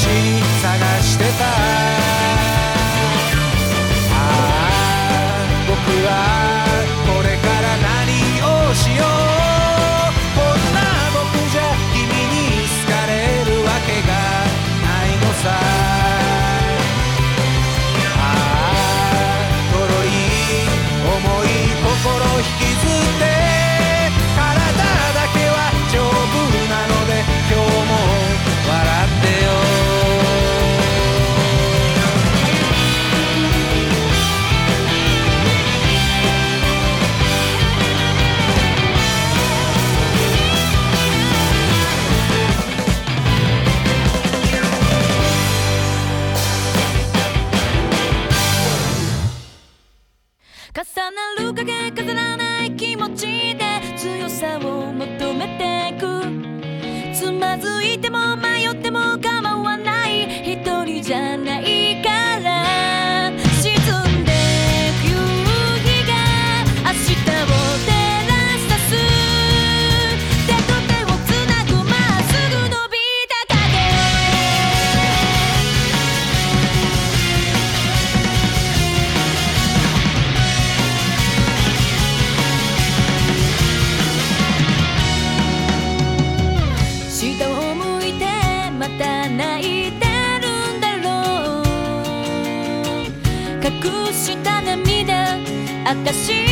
探してた。ああ僕はこれから何をしよう。こんな僕じゃ君に好かれるわけがないのさ。ああとろい重い心引きずって体だけは丈夫なので今日も笑ってよ。 重なる影飾らない気持ちで強さを求めてく。つまずいても迷っても構わない、一人じゃないから。沈んでく夕日が明日を照らし出す。手と手をつなぐまっすぐ伸びた影。下を向いてまた泣いてるんだろう。隠した涙証